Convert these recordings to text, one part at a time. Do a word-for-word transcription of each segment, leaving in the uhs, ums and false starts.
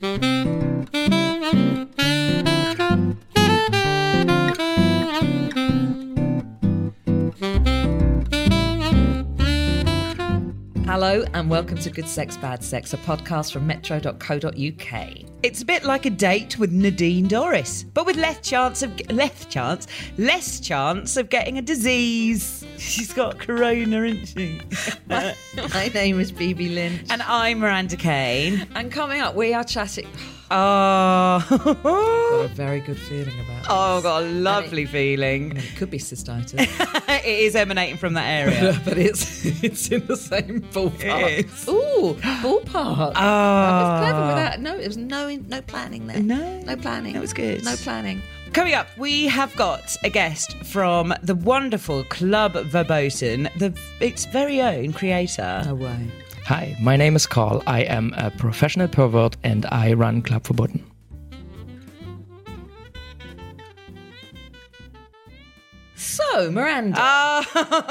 Hello and welcome to Good Sex, Bad Sex, a podcast from metro dot co dot uk. It's a bit like a date with Nadine Dorris, but with less chance of less chance, less chance of getting a disease. She's got corona, isn't she? my, my name is Bibi Lynch. And I'm Miranda Kane. And coming up, we are chatting. Oh, got a very good feeling about this. Oh, got a lovely it, feeling. I mean, it could be cystitis. It is emanating from that area. But it's it's in the same ballpark. It is. Ooh, ballpark. Oh. That was clever without, no, it was no, no planning there. No. No planning. That was good. No planning. Coming up, we have got a guest from the wonderful Club Verboten, the its very own creator. No way. Hi, my name is Carl. I am a professional pervert and I run Club Verboten. So, Miranda. Oh,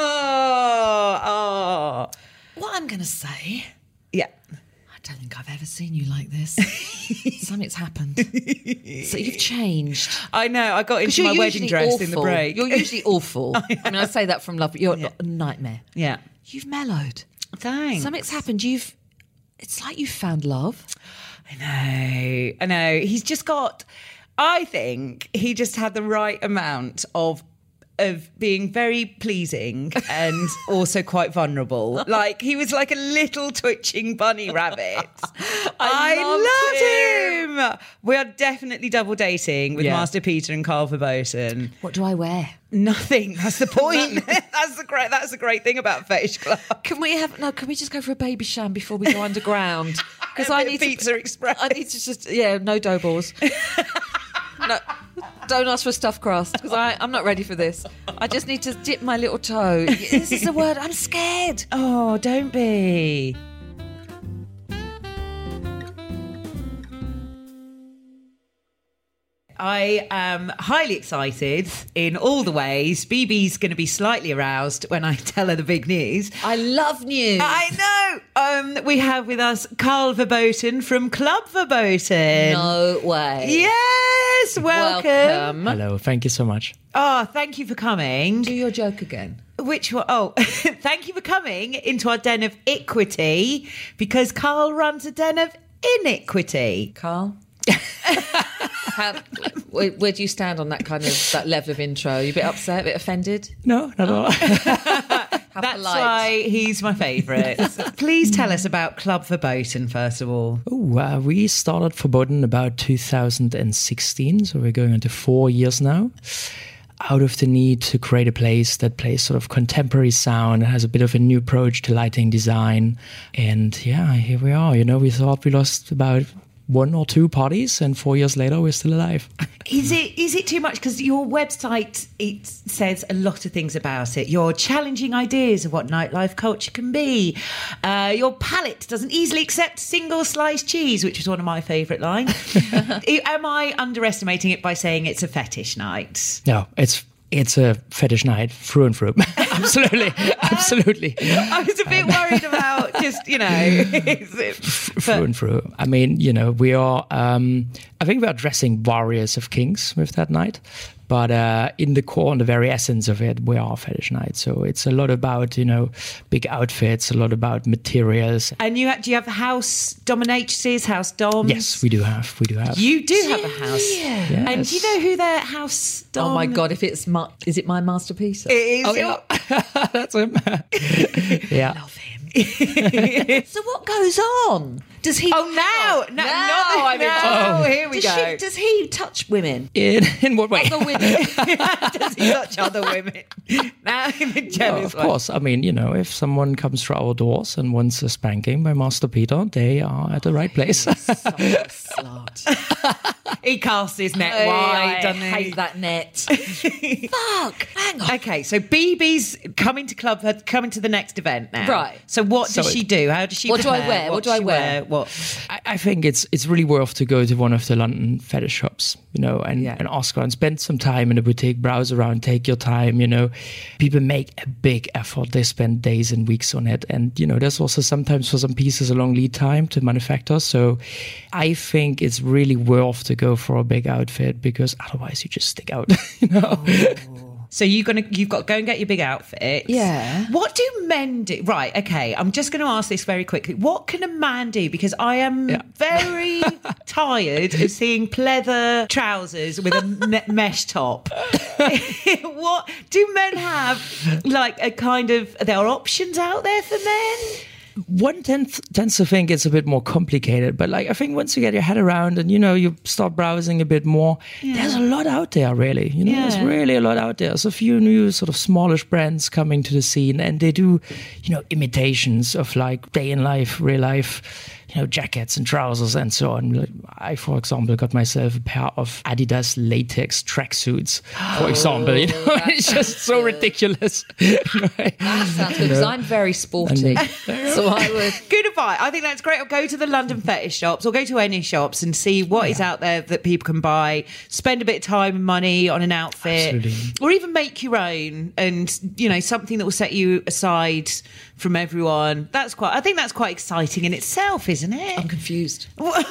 oh. What I'm going to say, Yeah. I don't think I've ever seen you like this. Something's happened. So you've changed. I know, I got 'Cause into you're my wedding usually dress awful. in the break. You're usually awful. I mean, I say that from love, but you're Yeah. a nightmare. Yeah. You've mellowed. Thanks. Something's happened. You've, it's like you've found love. I know, I know. He's just got, I think he just had the right amount of of being very pleasing and also quite vulnerable. Like, he was like a little twitching bunny rabbit. I, I loved him. him. We are definitely double dating with Yeah. Master Peter and Carl Verboten. What do I wear? Nothing. That's the point. that's the great. That's the great thing about Fetish Club. Can we have, no, can we just go for a baby sham before we go underground? Because A I bit need of Pizza to, Express. I need to just, yeah, no dough balls. No, don't ask for stuffed crust because I'm not ready for this. I just need to dip my little toe. This is the word. I'm scared. Oh, don't be. I am highly excited in all the ways. Bibi's going to be slightly aroused when I tell her the big news. I love news. I know. Um, we have with us Carl Verboten from Club Verboten. No way. Yes, welcome. Welcome. Hello, thank you so much. Oh, thank you for coming. Do your joke again. Which one? Oh, thank you for coming into our den of equity because Carl runs a den of iniquity. Carl? How, where, where do you stand on that kind of that level of intro? You a bit upset, a bit offended? No, not at all. How That's polite. why he's my favourite. Please tell us about Club Verboten, first of all. Ooh, uh, we started Verboten about two thousand sixteen, so we're going into four years now. Out of the need to create a place that plays sort of contemporary sound, has a bit of a new approach to lighting design. And yeah, here we are. You know, we thought we lost about one or two parties, and four years later, we're still alive. Is it is it too much? Because your website, it says a lot of things about it. Your challenging ideas of what nightlife culture can be. Uh, your palate doesn't easily accept single sliced cheese, which is one of my favourite lines. Am I underestimating it by saying it's a fetish night? No, it's it's a fetish night through and through. Absolutely, absolutely. I was a bit worried about just, you know. is it- through and through. I mean, you know, we are, um, I think we are addressing warriors of kings with that night. But uh, in the core, in the very essence of it, we are a fetish night. So it's a lot about, you know, big outfits, a lot about materials. And you have, do you have house dominatrixes, house doms? Yes, we do have. We do have. You do have a house. Yeah. Yes. And do you know who their house dom? Oh my God! If it's my, is it my masterpiece? It is. Oh, yeah. That's him. Yeah. Love him. So what goes on? Does he? Oh, now, no, now not I'm the, in- no, Oh. here we does, go. she, does he touch women? In, in what way? Other women? Does he touch other women? Now I'm Well, jealous. of course. I mean, you know, if someone comes through our doors and wants a spanking by Master Peter, they are at the right place. Such a slut. He casts his net Hey, wide, I doesn't he? hate that net. Fuck! Hang on. Okay, so B B's coming to club, coming to the next event now. Right. So what So does she it- do? How does she? What do I prepare? wear? What do does I she wear? What? I, I think it's it's really worth to go to one of the London fetish shops, you know, and, Yeah. and ask around, spend some time in the boutique, browse around, take your time, you know. People make a big effort. They spend days and weeks on it. And, you know, there's also sometimes for some pieces a long lead time to manufacture. So I think think it's really worth to go for a big outfit because otherwise you just stick out, you know. Oh. So you're gonna, you've got to go and get your big outfit. Yeah. What do men do? Right. Okay. I'm just going to ask this very quickly. What can a man do? Because I am yeah. very tired of seeing pleather trousers with a me- mesh top. What do men have? Like a kind of, there are options out there for men. One tends, tends to think it's a bit more complicated, but like I think once you get your head around and you know you start browsing a bit more, yeah. there's a lot out there really. You know, yeah. there's really a lot out there. There's a few new sort of smallish brands coming to the scene, and they do, you know, imitations of like day in life, real life, you know, jackets and trousers and so on. Like, I, for example, got myself a pair of Adidas latex tracksuits, for oh, example. You know, it's just so good. Ridiculous. Right? That sounds good because I'm very sporty. So I would. Good advice. I think that's great. I'll go to the London fetish shops or go to any shops and see what oh, yeah. is out there that people can buy. Spend a bit of time and money on an outfit. Absolutely. Or even make your own and, you know, something that will set you aside from everyone. That's quite, I think that's quite exciting in itself, isn't it? I'm confused. Because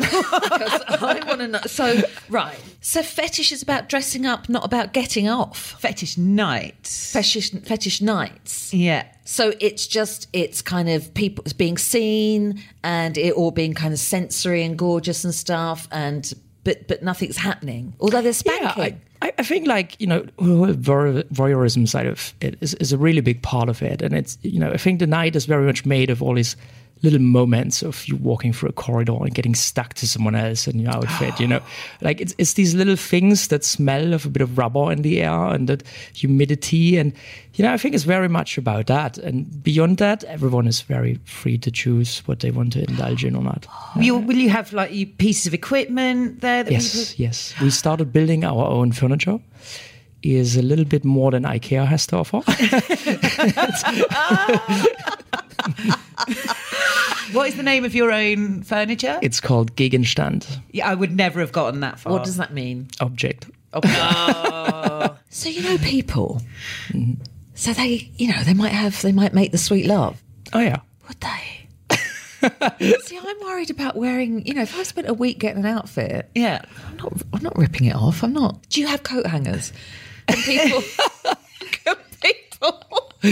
I want to know. So, right. So fetish is about dressing up, not about getting off. Fetish nights. Fetish, fetish nights. Yeah. So it's just, it's kind of people being seen and it all being kind of sensory and gorgeous and stuff, and but but nothing's happening. Although there's spanking. Yeah, I, I think like, you know, the whole voyeurism side of it is, is a really big part of it. And it's, you know, I think the night is very much made of all these little moments of you walking through a corridor and getting stuck to someone else in your outfit, you know, like it's it's these little things that smell of a bit of rubber in the air and that humidity, and you know, I think it's very much about that. And beyond that, everyone is very free to choose what they want to indulge in or not. Will you, will you have like you pieces of equipment there? That yes, people... yes. We started building our own furniture. Is a little bit more than IKEA has to offer. What is the name of your own furniture? It's called Gegenstand. Yeah, I would never have gotten that far. What does that mean? Object. Oh. So you know people. Mm-hmm. So they, you know, they might have, they might make the sweet love. Oh yeah. Would they? See, I'm worried about wearing, you know, if I spent a week getting an outfit, yeah, I'm not, I'm not ripping it off. I'm not. Do you have coat hangers? Can people? Can people?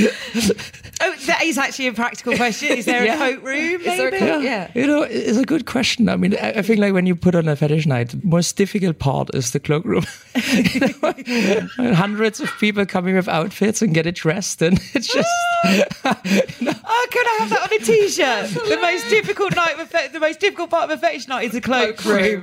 Oh, that is actually a practical question. Is there yeah. a coat room? Maybe? Is there a coat? Yeah. You know, it's a good question. I mean, I think like when you put on a fetish night, the most difficult part is the cloakroom. You know, hundreds of people coming with outfits and get dressed, and it's just. you know. Oh, could I have that on a t-shirt? The most difficult night, of a, the most difficult part of a fetish night is the cloakroom.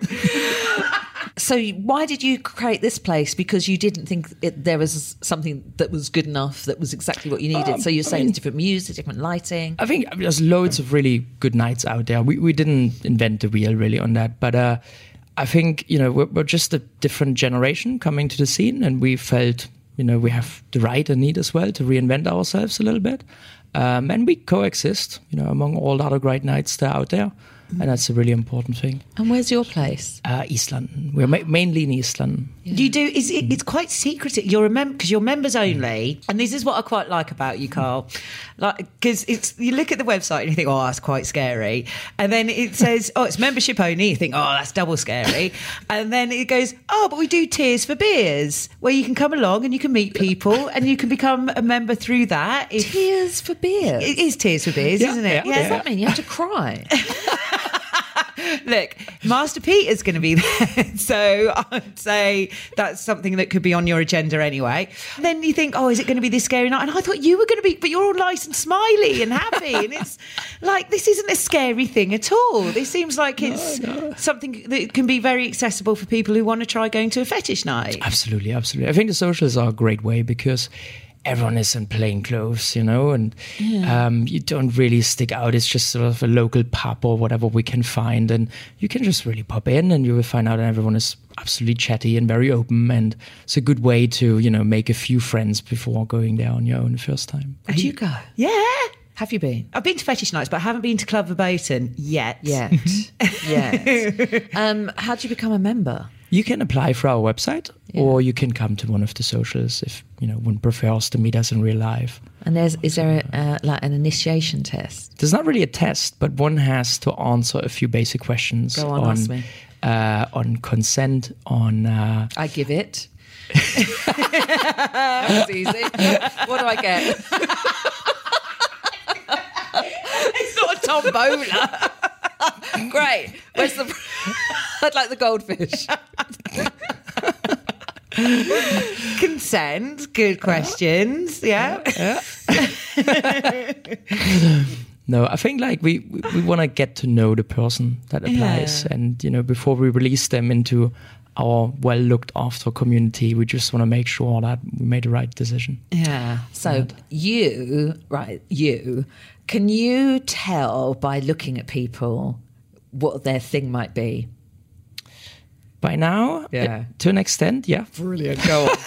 So, why did you create this place? Because you didn't think it, there was something that was good enough, that was exactly what you needed. Um, so you're saying I mean, it's different music, different lighting. I think I mean, there's loads of really good nights out there. We we didn't invent the wheel really on that, but uh, I think you know we're, we're just a different generation coming to the scene, and we felt you know we have the right and need as well to reinvent ourselves a little bit, um, and we coexist, you know, among all the other great nights that are out there. Mm. And that's a really important thing. And where's your place? Uh, East London. We're ma- mainly in East London. Yeah. You do? Is it? It's quite secretive. You're a mem because you're members only, and this is what I quite like about you, Carl. Like, because it's you look at the website and you think, oh, that's quite scary, and then it says, oh, it's membership only. You think, oh, that's double scary, and then it goes, oh, but we do Tears for Beers, where you can come along and you can meet people and you can become a member through that. If, Tears for Beers. It is Tears for Beers, yeah, isn't it? Yeah. What does that mean? You have to cry. Look, Master Pete is going to be there, so I'd say that's something that could be on your agenda anyway. Then you think, oh, is it going to be this scary night? And I thought you were going to be, but you're all nice and smiley and happy, and it's like this isn't a scary thing at all. This seems like it's no, no. something that can be very accessible for people who want to try going to a fetish night. Absolutely, absolutely. I think the socials are a great way because everyone is in plain clothes, you know, and yeah. um, you don't really stick out. It's just sort of a local pub or whatever we can find, and you can just really pop in and you will find out that everyone is absolutely chatty and very open, and it's a good way to, you know, make a few friends before going there on your own the first time. Would you go? Yeah. Have you been? I've been to fetish nights, but I haven't been to Club Verboten yet. Yet. Yet. Um, how do you become a member? You can apply for our website, yeah. or you can come to one of the socials if you know one prefers to meet us in real life. And there's is there a, uh, like an initiation test? There's not really a test, but one has to answer a few basic questions Go on, on ask me. uh, on consent, on... Uh, I give it. That was easy. What do I get? It's not a tombola. Great. Where's the... I'd like the goldfish. Consent. Good questions. Yeah. yeah. No, I think like we, we, we want to get to know the person that applies. Yeah. And, you know, before we release them into our well looked after community, we just want to make sure that we made the right decision. Yeah. So you, right, you, can you tell by looking at people what their thing might be? By now, Yeah. uh, to an extent, yeah. Brilliant. Go on.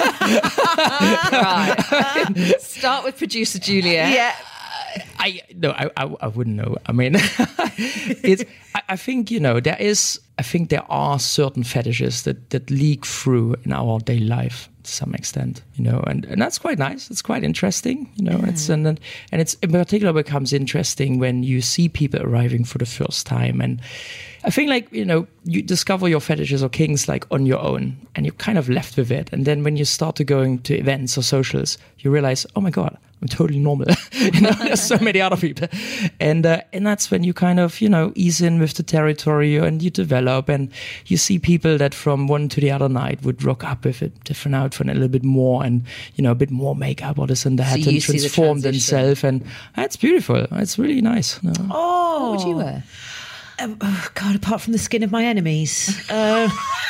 Right. Start with producer Julia. Yeah. I no, I, I I wouldn't know. I mean, it's. I, I think you know there is. I think there are certain fetishes that that leak through in our daily life to some extent. You know, and, and that's quite nice. It's quite interesting. You know, mm. it's and and it's in particular becomes interesting when you see people arriving for the first time. And I think like you know you discover your fetishes or kinks like on your own, and you're kind of left with it. And then when you start to going to events or socials, you realize, oh my god, I'm totally normal. You know, there's so many other people, and uh, and that's when you kind of you know ease in with the territory and you develop, and you see people that from one to the other night would rock up with a different outfit, and a little bit more, and you know a bit more makeup or this and that, So and transform the themselves, and that's beautiful. It's really nice. You know? Oh. What would you wear? Um, oh, God, apart from the skin of my enemies. Uh,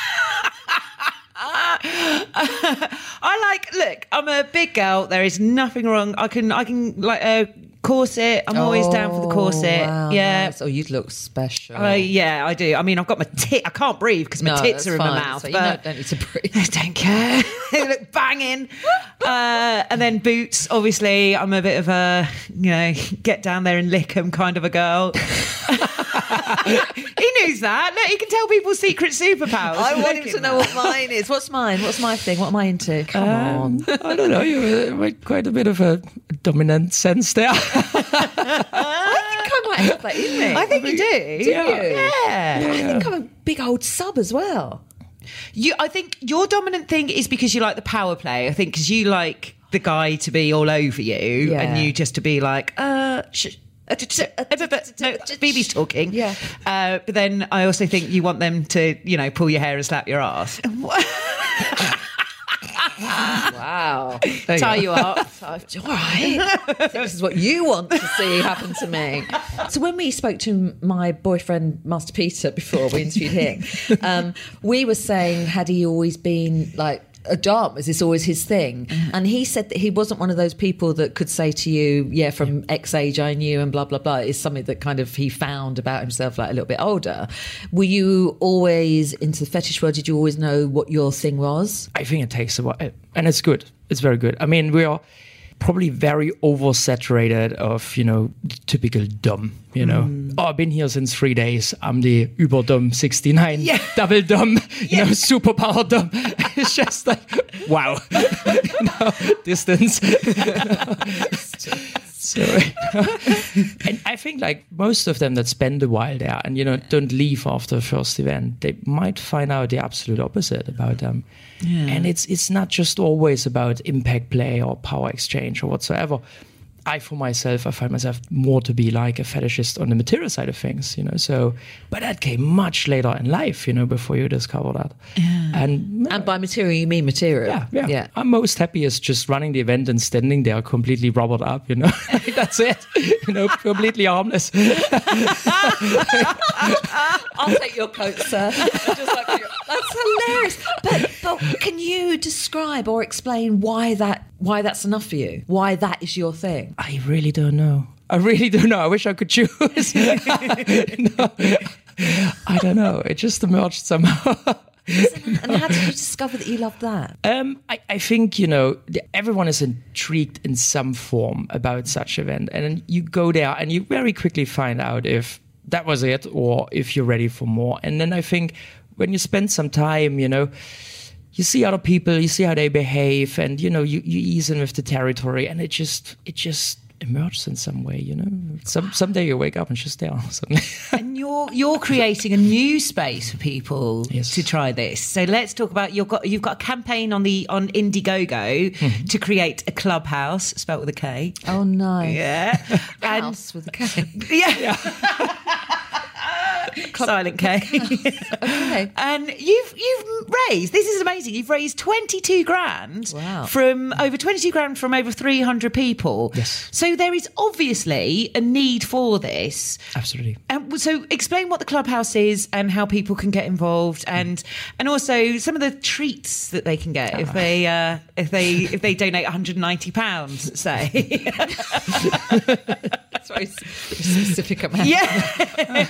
I like, look, I'm a big girl. There is nothing wrong. I can, I can like a uh, corset. I'm always down for the corset. Wow, yeah. nice. Oh, you'd look special. Uh, yeah, I do. I mean, I've got my tit. I can't breathe because my No, tits that's are in fine. my mouth. So but you don't, don't need to breathe. I don't care. They look banging. Uh, and then boots, obviously, I'm a bit of a, you know, get down there and lick 'em kind of a girl. He knows that. Look, he can tell people secret superpowers. I want Look him at to know that. what mine is. What's mine? What's my thing? What am I into? Come on. Um, I don't know. You have quite a bit of a dominant sense there. I think I might have that in me. I think you do. Do Yeah. you? Yeah. I think I'm a big old sub as well. You, I think your dominant thing is because you like the power play. I think because you like the guy to be all over you Yeah. and you just to be like, uh, sh- uh, t- t- uh, but- but- no, B B's talking. Yeah. Uh, but then I also think you want them to, you know, pull your hair and slap your ass. Wow. There Tie go. you up. All right. I think this is what you want to see happen to me. So when we spoke to my boyfriend, Master Peter, before we interviewed him, um, we were saying, had he always been like a dom? Is this always his thing? And he said that he wasn't one of those people that could say to you, yeah, from X age I knew and blah, blah, blah. It's something that kind of he found about himself like a little bit older. Were you always into the fetish world? Did you always know what your thing was? I think it takes a while, and it's good. It's very good. I mean, we are probably very oversaturated of, you know, typical dumb, you know. Mm. Oh, I've been here since three days. I'm the uber dumb sixty-nine, Yeah. double dumb, you Yeah. know, superpower dumb. It's just like, wow, you know, distance. So, and I think like most of them that spend a while there and, you know, don't leave after the first event, they might find out the absolute opposite about them. Yeah. And it's it's not just always about impact play or power exchange or whatsoever. I, for myself, I find myself more to be like a fetishist on the material side of things, you know. So, but that came much later in life, you know, before you discover that. Yeah. And And by material, you mean material? yeah, yeah, yeah. I'm most happy is just running the event and standing there completely rubbered up, you know. That's it, you know, completely harmless. I'll take your coat, sir. Just like you. That's hilarious. But but can you describe or explain why that why that's enough for you? Why that is your thing? I really don't know. I really don't know. I wish I could choose. No, I don't know. It just emerged somehow. And how did you discover that you loved that? Um, I, I think, you know, everyone is intrigued in some form about such event. And then you go there and you very quickly find out if that was it or if you're ready for more. And then I think when you spend some time, you know, you see other people, you see how they behave, and, you know, you, you ease in with the territory, and it just, it just emerged in some way, you know. Some someday you wake up and she's there suddenly. And you're you're creating a new space for people Yes. to try this. So let's talk about you've got you've got a campaign on the on Indiegogo Mm-hmm. to create a clubhouse spelt with a K. Oh no. Yeah, and House with a K. yeah. Silent K. Okay. And you've you've raised, this is amazing, you've raised twenty-two grand Wow. from over twenty-two grand from over three hundred people. Yes. So there is obviously a need for this. Absolutely. And so explain what the clubhouse is and how people can get involved, and and also some of the treats that they can get if they uh, if they if they donate one hundred ninety pounds, say. That's very s- specific amount. Yeah.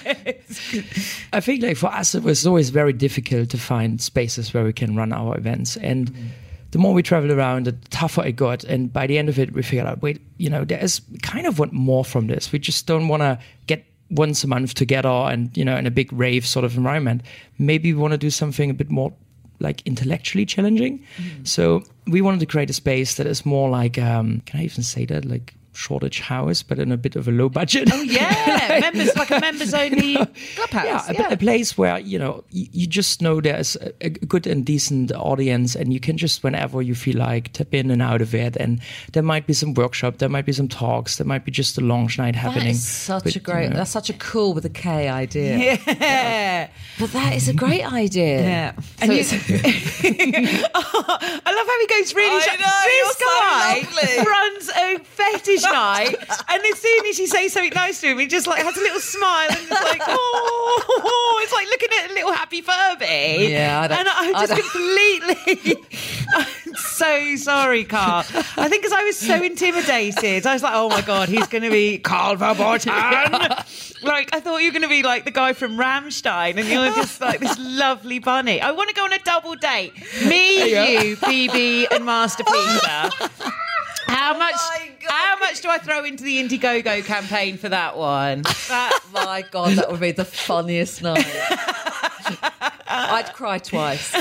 I think like for us, it was always very difficult to find spaces where we can run our events. And the more we traveled around, the tougher it got. And by the end of it, we figured out, wait, you know, there's we kind of want more from this. We just don't want to get once a month together and, you know, in a big rave sort of environment. Maybe we want to do something a bit more like intellectually challenging. Mm. So we wanted to create a space that is more like, um, can I even say that? Like, Shoreditch House, but in a bit of a low budget. Oh yeah, like, members like a members only you know, clubhouse. Yeah, a, a place where you know you, you just know there's a, a good and decent audience, and you can just whenever you feel like tap in and out of it. And there might be some workshop, there might be some talks, there might be just a lounge night happening. That is such But, a great. you know, That's such a cool with a K idea. Yeah. But that is a great idea. Yeah. So And you, it's- oh, I love how he goes really. I shy. know, This you're so guy runs a fetish night, and as soon as you say something nice to him, he just like has a little smile and it's like, oh, it's like looking at a little happy Furby. Yeah, I don't- and I'm I just don't- completely. I'm so sorry, Carl. I think because I was so intimidated, I was like, oh my god, he's going to be Carl Verboten. Like I thought you were going to be like the guy from Rammstein, and you're just like this lovely bunny. I want to go on a double date. Me, you, B B, and Master Peter. How much? my God. How much do I throw into the Indiegogo campaign for that one? that, my God, that would be the funniest night. I'd cry twice.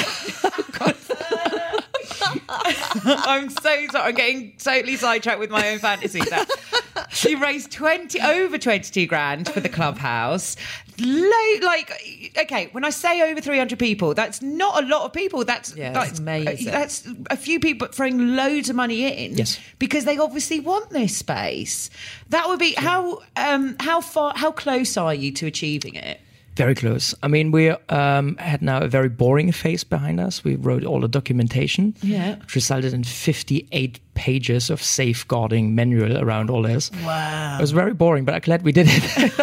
I'm so sorry. I'm getting totally sidetracked with my own fantasies now. You raised twenty over twenty-two grand for the clubhouse. Low, like, okay, when I say over three hundred people, that's not a lot of people. That's Yeah, like, that's amazing. That's a few people throwing loads of money in. Yes. Because they obviously want this space. That would be how um how far how close are you to achieving it? Very close. I mean, we um, had now a very boring phase behind us. We wrote all the documentation, Yeah. which resulted in fifty-eight pages of safeguarding manual around all this. Wow. It was very boring, but I'm glad we did it.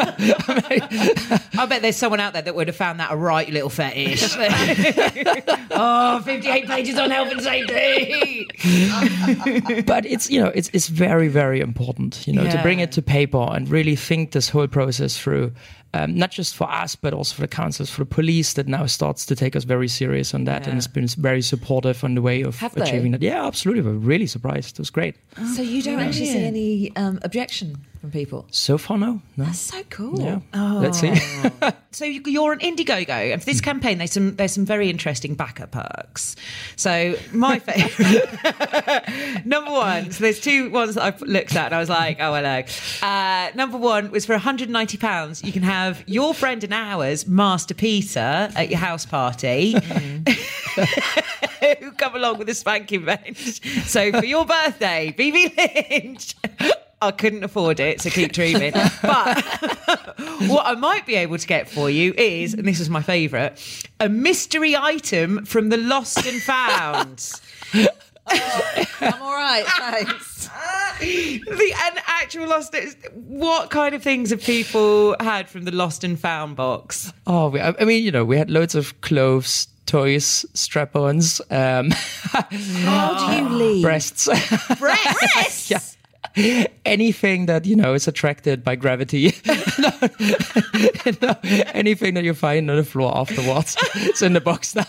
I bet there's someone out there that would have found that a right little fetish. Oh, fifty-eight pages on health and safety. But it's, you know, it's it's very, very important, you know, to bring Yeah. it to paper and really think this whole process through. Um, not just for us, but also for the councils, for the police that now starts to take us very serious on that, Yeah. and it's been very supportive on the way of Have they? achieving that. Yeah, absolutely. We're really surprised. It was great. So you don't actually see brilliant. any um, objection from people? So far, no, no. That's so cool. Yeah, let's see. So you- you're on Indiegogo, and for this campaign, there's some there's some very interesting backup perks. So my favourite, number one. So there's two ones that I've looked at, and I was like, oh hello. Uh, number one was for one hundred ninety pounds. You can have your friend and ours, Master Peter, at your house party. Who come along with a spanking bench. So for your birthday, B B Lynch. I couldn't afford it, so keep dreaming. But what I might be able to get for you is, and this is my favourite, a mystery item from the Lost and Found. I'm all right, thanks. The an actual Lost. What kind of things have people had from the Lost and Found box? Oh, we, I mean, you know, we had loads of clothes, toys, strap-ons, um, How do you leave? breasts. Breasts. Yeah. Anything that, you know, is attracted by gravity. No, no, anything that you find on the floor afterwards. It's in the box now.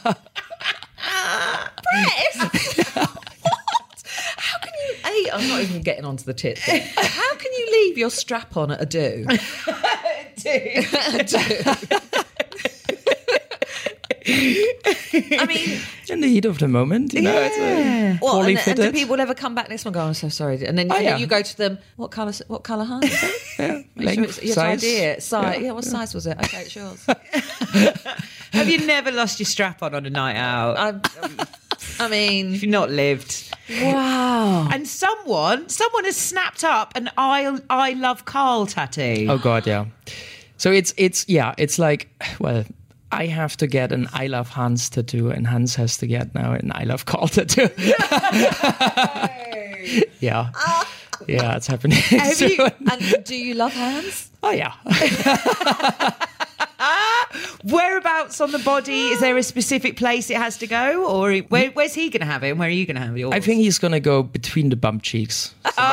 Breasts? What? How can you? A, I'm not even getting onto the tits. Bit. How can you leave your strap on at a do? A do. I mean, In the heat of the moment, you know, it's a well, poorly and, and do fitted. people ever come back next month and go, I'm so sorry. And then Oh, and yeah. then you go to them, what colour What colour Hans? Is it? Yeah, Make sure length, it's, you have size. to idea it. Size. Yeah, Yeah, what yeah. size was it? Okay, it's yours. Have you never lost your strap on on a night out? I, I mean, You've not lived. wow. And someone, someone has snapped up an I, I love Carl tattoo. Oh God, yeah. So it's it's yeah, it's like, well, I have to get an I love Hans tattoo, and Hans has to get now an I love Carl tattoo. Yeah, yeah, it's happening. Have you- soon. And do you love Hans? Oh yeah. Whereabouts on the body? Is there a specific place it has to go, or where, where's he going to have it, and where are you going to have yours? I think he's gonna go between the bump cheeks.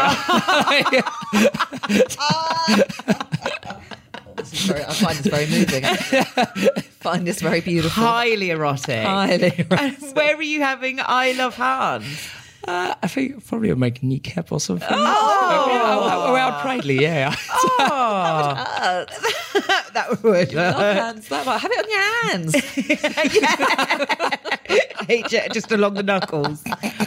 This is very, I find this very moving. I find this very beautiful. highly erotic. Highly. And where are you having I love Hans? Uh, I think probably on my kneecap or something. Oh, yeah, I'll, I'll wear it proudly. Yeah, yeah. That would. Love Hans. That much. Have it on your hands. Just along the knuckles.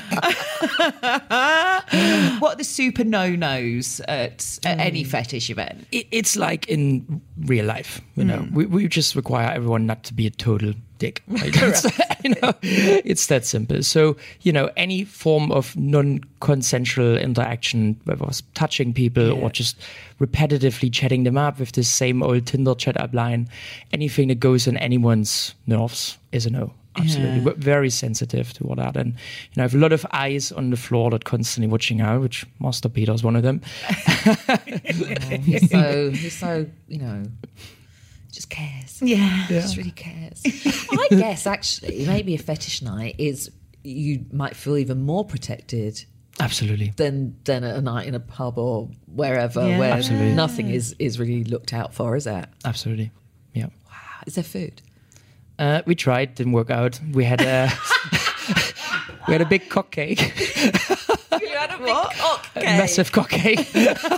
What are the super no-nos at, at any fetish event? It, it's like in real life, you know. We we just require everyone not to be a total dick. Like, it's, you know, it's that simple. So, you know, any form of non-consensual interaction, whether it's touching people or just repetitively chatting them up with this same old Tinder chat up line, anything that goes on anyone's nerves is a no. Absolutely. We're very sensitive to all that. And, you know, I have a lot of eyes on the floor that constantly watching out, which Master Peter is one of them. He's so, he's so, you know, just cares. Yeah. Just really cares. I guess, actually, maybe a fetish night is, you might feel even more protected Absolutely. than than a night in a pub or wherever Yeah. where Absolutely. nothing is, is really looked out for, is it? Absolutely. Yeah. Wow. Is there food? Uh, we tried, didn't work out. We had a we had a big cock cake, You had a big cock a massive cock cake.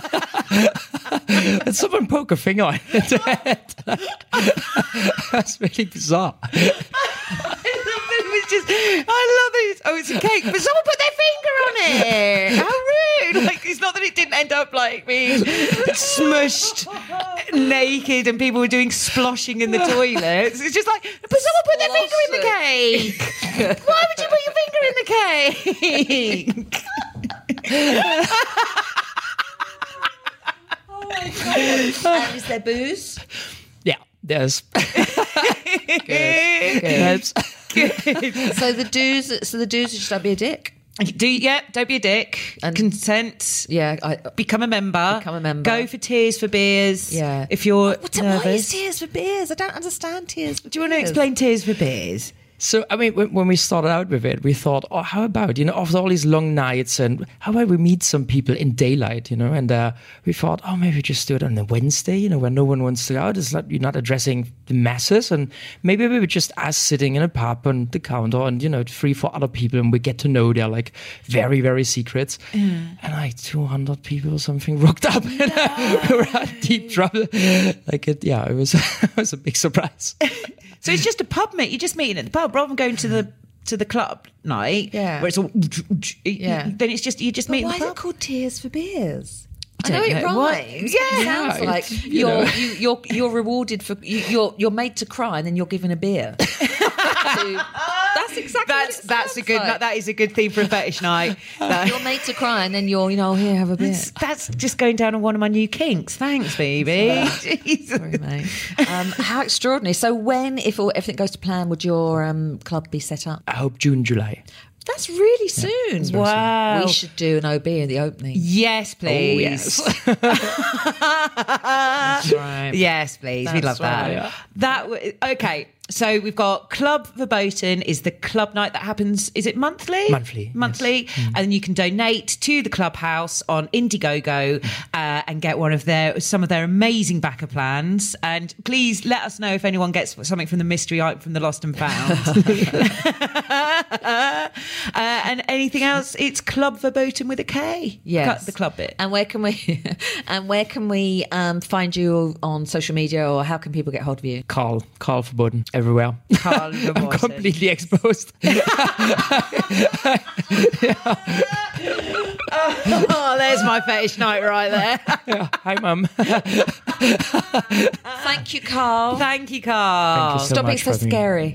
And someone poke a finger on it. That's really bizarre. It was just, I love it. Oh, it's a cake, but someone put their finger on it. How rude! Like, it's not that it didn't end up like being smushed naked and people were doing sploshing in the toilets. It's just like, but someone put their finger in the cake. Why would you put your finger in the cake? Oh my God. And is there booze? Yeah, there's. Good. Good. Helps. So the dues, so the dues are just don't be a dick. Do yeah, don't be a dick. And- Consent. Yeah, I, Become a member. Become a member. Go for Tears for Beers. Yeah. If you're What, what nervous. is Tears for Beers? I don't understand Tears for Beers. Do you want to explain Tears for Beers? So, I mean, when, when we started out with it, we thought, oh, how about, you know, after all these long nights, and how about we meet some people in daylight, you know? And uh, we thought, oh, maybe just do it on a Wednesday, you know, when no one wants to go out. It's not, you're not addressing the masses. And maybe we were just us sitting in a pub on the counter and, you know, three, four other people, and we get to know their, like, very, very secrets. Mm. And like two hundred people or something rocked up. No. And we were in deep trouble. Like, it, yeah, it was, it was a big surprise. So it's just a pub meet. You're just meeting at the pub rather than going to the to the club night. Yeah. Where it's all. Yeah. Then it's just you just meet. Why at is the it pub. called Tears for Beers? I, don't know it know. What? rhymes. Yeah. It sounds Yeah, like it's, you you're know. you, you're you're rewarded for you, you're you're made to cry and then you're given a beer. To- that's exactly. That's what it that's a sounds good. like. That is a good theme for a fetish night. That- You're made to cry and then you're you know here have a beer. that's, that's just going down on one of my new kinks. Thanks, baby. Sorry, mate. Um, how extraordinary. So when, if all, everything goes to plan, would your um, club be set up? I hope June, July. That's really soon. Wow. We should do an O B in the opening. Yes, please. Oh, That's right. Yes, please. We'd love That's that. right. Yeah. That w- okay. So we've got Club Verboten is the club night that happens. Is it monthly? Monthly, Monthly, yes. Mm. and you can donate to the clubhouse on Indiegogo uh, and get one of their some of their amazing backer plans. And please let us know if anyone gets something from the mystery item from the Lost and Found. uh, and anything else? It's Club Verboten with a K. Yes. Cut the club bit. And where can we and where can we um, find you on social media, or how can people get hold of you? Carl, Carl Verboten, everywhere. Carl I'm Verboten. completely exposed. Oh, there's my fetish night right there. Yeah. Hi, Mum. Thank you, Carl. Thank you, Carl. Thank you so Stop being much so for me. scary.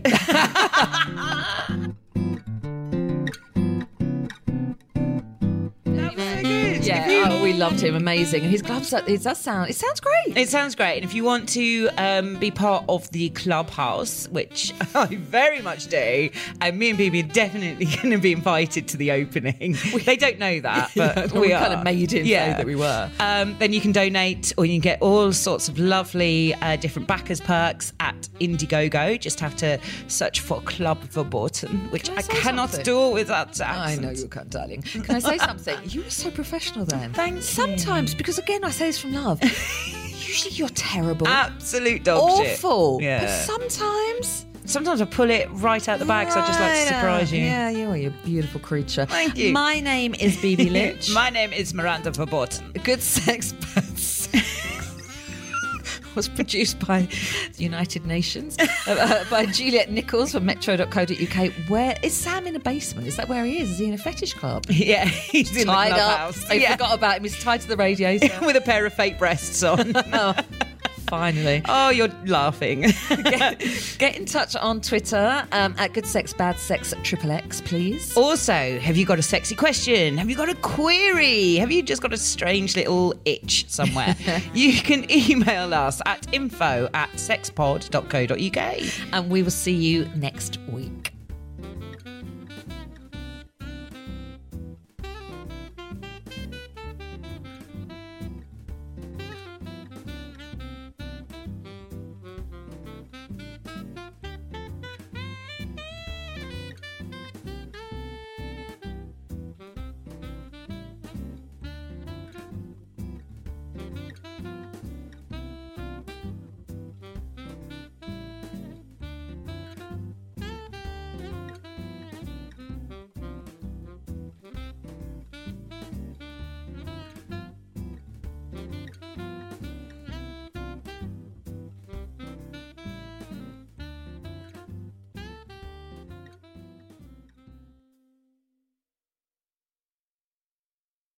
That was so good. Yeah, oh, we loved him. Amazing. And his gloves, it does sound, it sounds great. It sounds great. And if you want to um, be part of the clubhouse, which I very much do, and me and Bibi are definitely going to be invited to the opening. they don't know that, but Yeah, we, we are. kind of made it say that we were. Um, then you can donate, or you can get all sorts of lovely uh, different backers perks at Indiegogo. Just have to search for Club Verboten, which Can I I, say cannot something? do without accent. I know you can't, darling. Can I say something? You were so professional then. Thank you. Sometimes, because again, I say this from love. Usually you're terrible, Absolute dog shit. awful. Yeah. But sometimes, Sometimes I pull it right out the bag, so I just like to Right, surprise you. Yeah, you are. You're a beautiful creature. Thank you. My name is Bibi Lynch. My name is Miranda Verboten. Good Sex Bad was produced by the United Nations, uh, uh, by Juliet Nichols from metro dot co dot uk. Where is Sam in a basement? Is that where he is? Is he in a fetish club? Yeah, he's in Tied the up. clubhouse. I Yeah. forgot about him. He's tied to the radiator. With a pair of fake breasts on. Oh, finally. Oh, you're laughing. Get, get in touch on Twitter um, at Good Sex Bad Sex Triple X, please. Also, have you got a sexy question? Have you got a query? Have you just got a strange little itch somewhere? You can email us at info at sexpod dot co dot uk. And we will see you next week.